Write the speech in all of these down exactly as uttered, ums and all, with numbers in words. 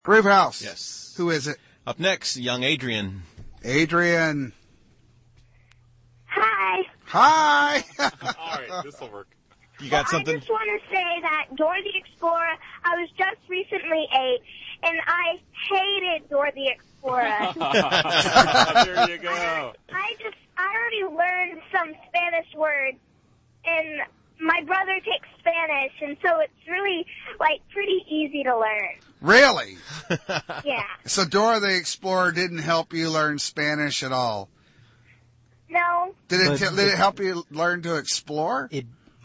Groove House. Yes. Who is it? Up next, young Adrian. Adrian. Hi. Hi. All right, this will work. You got well, something? I just want to say that Dora the Explorer, I was just recently eight, and I hated Dora the Explorer. There you go. I, I just, I already learned some Spanish words, and my brother takes Spanish, and so it's really, like, pretty easy to learn. Really? Yeah. So Dora the Explorer didn't help you learn Spanish at all? No. Did it, But- t- did it help you learn to explore? It.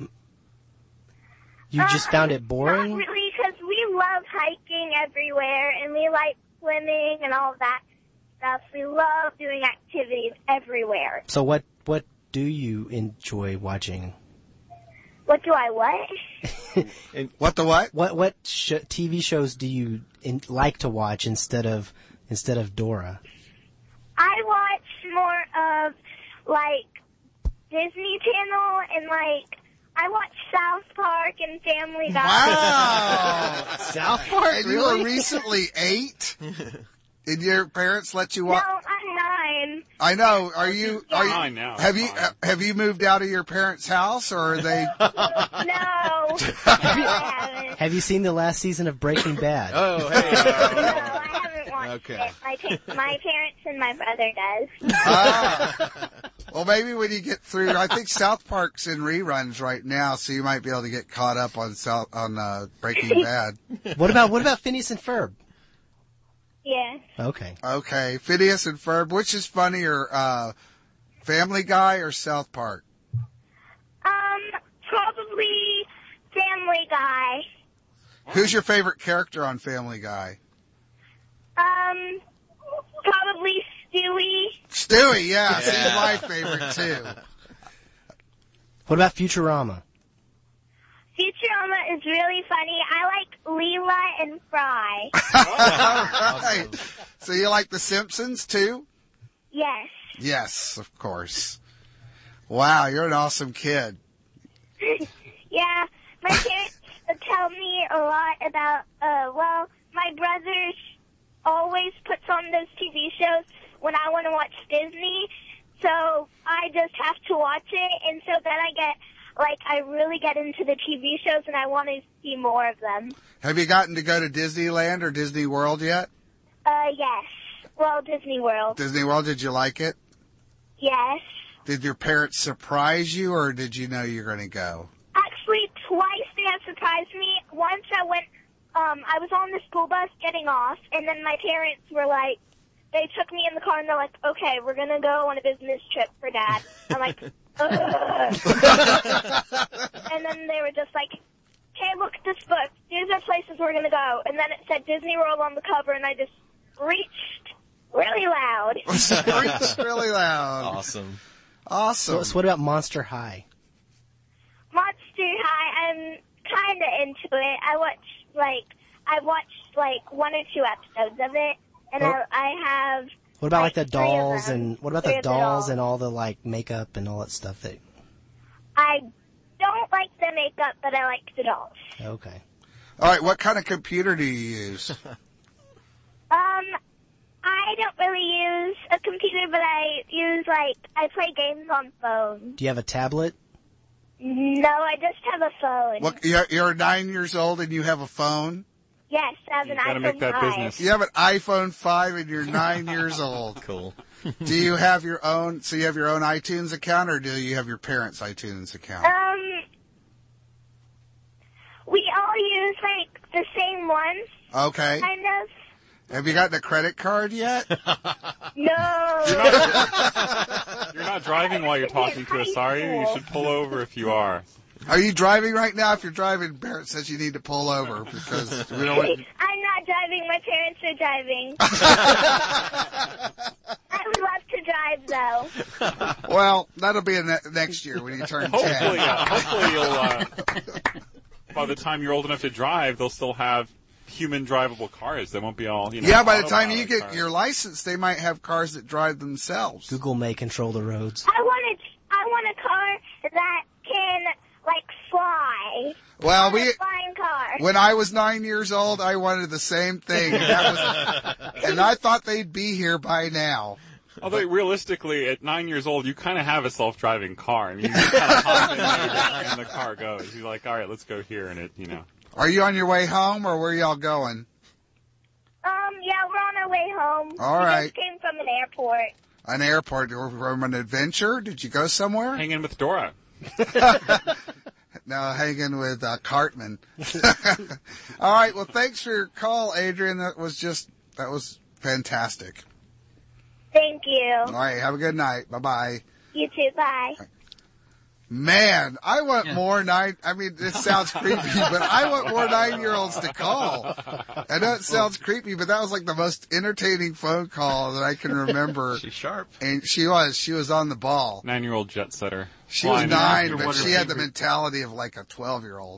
You just found it boring? Not really, because we love hiking everywhere, and we like swimming and all that stuff. We love doing activities everywhere. So what what do you enjoy watching? What do I what? What the what? What what sh- T V shows do you in- like to watch instead of instead of Dora? I watch more of, like, Disney Channel, and, like, I watch South Park and Family Guy. Wow. South Park, And you were recently eight? Did your parents let you No, watch? I'm nine. I know. Are you? Are you? Nine now. Have you? Fine. uh, Have you moved out of your parents' house, or are they? No. I haven't. Have you seen the last season of Breaking Bad? Oh, hey. No, I haven't watched Okay. it. My, pa- my parents and my brother does. Ah. Well, maybe when you get through, I think South Park's in reruns right now, so you might be able to get caught up on South on uh, Breaking Bad. What about what about Phineas and Ferb? Yeah. Okay. Okay, Phineas and Ferb, which is funnier, uh, Family Guy or South Park? Um, probably Family Guy. Who's your favorite character on Family Guy? Um, probably Stewie. Stewie, yeah, he's my favorite too. What about Futurama? Futurama is really funny. I like Leela and Fry. All right. So you like The Simpsons too? Yes. Yes, of course. Wow, you're an awesome kid. Yeah, my parents tell me a lot about, uh, well, my brother always puts on those T V shows when I want to watch Disney, so I just have to watch it, and so then I get, like, I really get into the T V shows, and I want to see more of them. Have you gotten to go to Disneyland or Disney World yet? Uh, yes. Well, Disney World. Disney World, did you like it? Yes. Did your parents surprise you, or did you know you were going to go? Actually, twice they have surprised me. Once I went, um, I was on the school bus getting off, and then my parents were like, they took me in the car, and they're like, okay, we're going to go on a business trip for Dad. I'm like, ugh. And then they were just like, okay, look at this book. These are places we're going to go. And then it said Disney World on the cover, and I just screeched really loud. Screeched really loud. Awesome. Awesome. So, so what about Monster High? Monster High, I'm kind of into it. I watch, like, I watched, like, one or two episodes of it, and Oh. I, I have... What about like, the three of dolls them. and what about Three the of the dolls and all the like makeup and all that stuff that? I don't like the makeup, but I like the dolls. Okay. All right, what kind of computer do you use? Um, I don't really use a computer, but I use, like, I play games on phone. Do you have a tablet? No, I just have a phone. What, you're, you're nine years old and you have a phone? Yes, I have You an gotta iPhone make that five. business. You have an iPhone five and you're nine years old. Cool. Do you have your own, so you have your own iTunes account, or do you have your parents' iTunes account? Um, we all use, like, the same ones, Okay. kind of. Have you gotten a credit card yet? No. You're not driving while you're talking to us, are you? You should pull over if you are. Are you driving right now? If you're driving, Barrett says you need to pull over because we don't want... I'm not driving. My parents are driving. I would love to drive, though. Well, that'll be in ne- next year when you turn Hopefully, ten. uh, hopefully you'll, uh, by the time you're old enough to drive, they'll still have human drivable cars. They won't be all, you know. Yeah, by the time you autopilot get cars. your license, they might have cars that drive themselves. Google may control the roads. I want a, I want a car that can, like, fly. Well, I want we a flying car. When I was nine years old, I wanted the same thing. And, that was, and I thought they'd be here by now. Although realistically, at nine years old, you kind of have a self-driving car. I mean, you just kind of hop in there and the car goes. You're like, all right, let's go here, and it, you know. Are you on your way home, or where y'all going? Um, yeah, we're on our way home. All we right. just came from an airport. An airport, or from an adventure? Did you go somewhere? Hanging with Dora. No, hanging with uh, Cartman. All right, well, thanks for your call, Adrian. That was just, that was fantastic. Thank you. All right, have a good night. Bye-bye. You too, bye. Man, I want yeah. more nine. I mean, this sounds creepy, but I want more nine-year-olds to call. I know it sounds creepy, but that was like the most entertaining phone call that I can remember. She's sharp. And she was. She was on the ball. Nine-year-old jet setter. She was nine, but she had the mentality of like a twelve-year-old.